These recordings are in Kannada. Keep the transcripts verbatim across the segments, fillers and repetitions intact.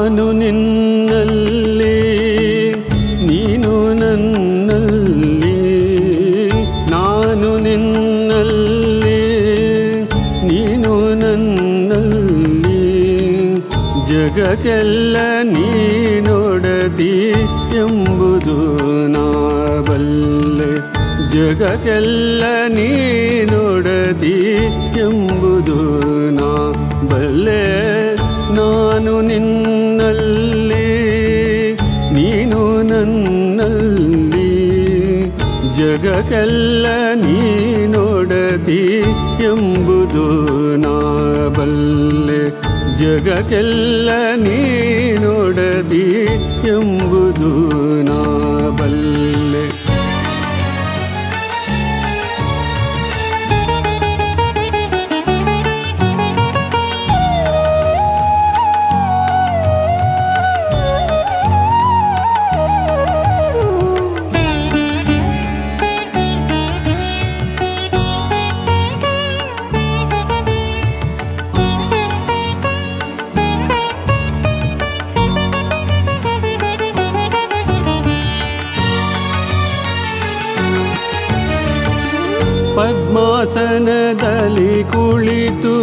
ನಾನು ನಿನ್ನಲ್ಲಿ ನೀನು ನನ್ನಲ್ಲಿ, ನಾನು ನಿನ್ನಲ್ಲಿ ನೀನು ನನ್ನಲ್ಲಿ, ಜಗಕ್ಕೆಲ್ಲ ನೀನೊಡತಿ ಎಂಬುದು ನಾ ಬಲ್ಲೆ, ಜಗಕ್ಕೆಲ್ಲ ನೀನೊಡತಿ ಎಂಬುದು ನಾ ಬಲ್ಲೆ. ನಾನು ನಿನ್ನಲ್ಲಿ ನೀನು ನನ್ನಲ್ಲಿ, ಜಗಕ್ಕೆಲ್ಲ ನೀನೊಡತಿ ಎಂಬುದು ನಾ ಬಲ್ಲೆ, ಜಗಕ್ಕೆಲ್ಲ ನೀನೊಡತಿ ಎಂಬುದು ನಾ ಬಲ್ಲೆ. ಪದ್ಮಾಸನದಲ್ಲಿ ಕುಳಿತು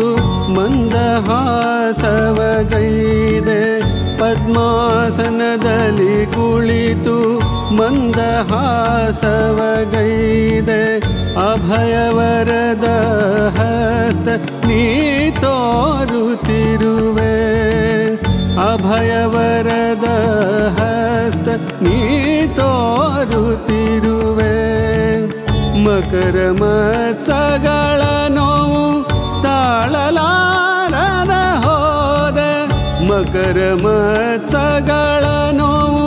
ಮಂದಹಾಸವಗೈದೆ, ಪದ್ಮಾಸನದಲ್ಲಿ ಕುಳಿತು ಮಂದಹಾಸವಗೈದೆ, ಅಭಯವರದ ಹಸ್ತ ನೀ ತೋರುತ್ತಿರುವೆ, ಅಭಯವರದ ಹಸ್ತ ನೀ ತೋರುತ್ತಿರುವೆ. ಮಕರ ಮತ್ಸಗಳ ನೋವು ತಾಳಲಾರದ ಹೋದೆ, ಮಕರ ಮತ್ಸಗಳ ನೋವು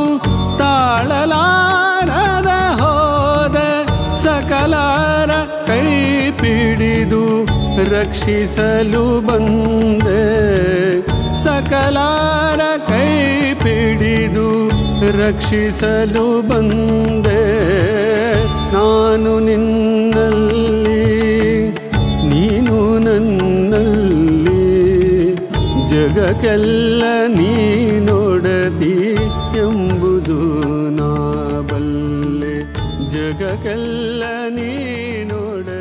ತಾಳಲಾರದ ಹೋದೆ, ಸಕಲರ ಕೈ ಪಿಡಿದು ರಕ್ಷಿಸಲು ಬಂದೆ, ಸಕಲರ ಕೈ ಪಿಡಿದು ರಕ್ಷಿಸಲು ಬಂದೆ. ನಾನು ನಿನ್ನಲ್ಲಿ ನೀನು ನನ್ನಲ್ಲಿ, ಜಗಕ್ಕೆಲ್ಲ ನೀನೊಡತಿ ಎಂಬುದು ನಾ ಬಲ್ಲೆ, ಜಗಕ್ಕೆಲ್ಲ ನೀನೊಡತಿ